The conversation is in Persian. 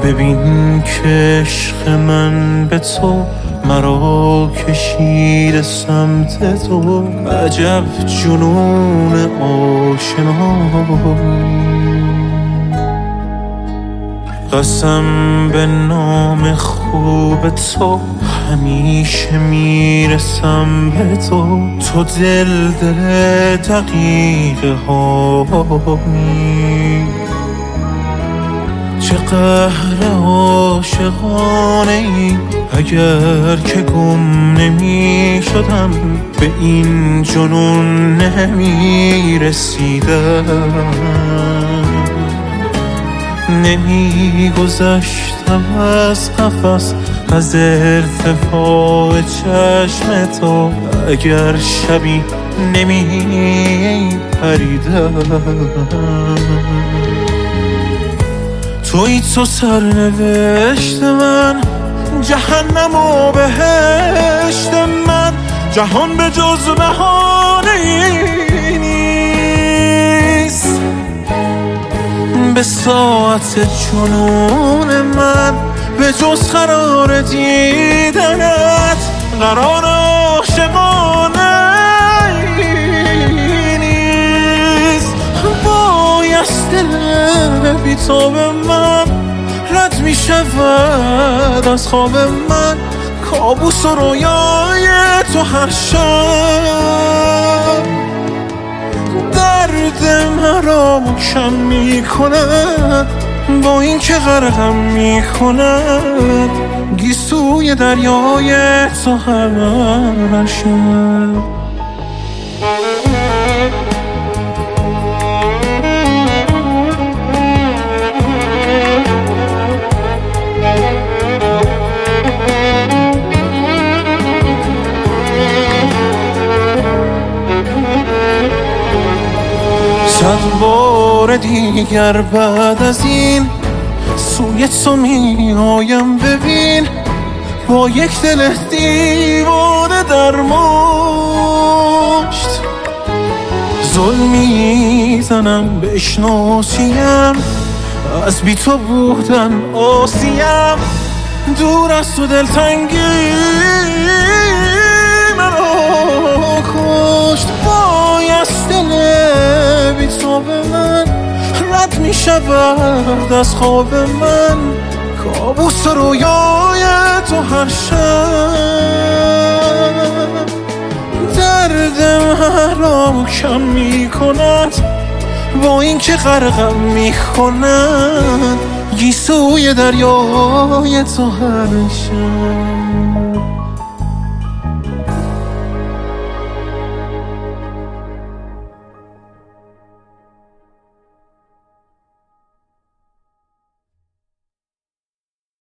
ببین که عشق من به تو مرا کشیده سمت تو. عجب جنون آشنایی، قسم به نام خوب تو همیشه میرسم به تو. تو دل دقیقه هایی، چه قهر عاشقانه ای. اگر که گم نمی شدم به این جنون نمی رسیدم. نمی گذشتم از قفس، از ارتفاع چشم تو. اگر شبی نمی پریدم. تویی تو سرنوشت من، جهنم و بهشت من. جهان به جز بهانه‌ای نیست، به ساعت جنون من به جز قرار دیدنت. قرار عاشقانه نیست، بایست دل بی تو به من رد می شود از خواب من. کابوس و رویای تو هر شب درد مرا کم می کند، با این که غرقم می کند گیسوی دریای تو هر شب. صد بار دیگر بعد از این سوی تو می آیم. ببین با یک دل دیوانه در مشت ظلم میزنم بشناسیم. از بی تو بودن آسیم، دور از تو دلتنگی منو کشت. بایست دل بی تو به من رد می شود از خواب من. کابوس رویای تو هر شب درد مرا کم می کند، با این که غرقم می کند گیسوی دریای تو هر شب.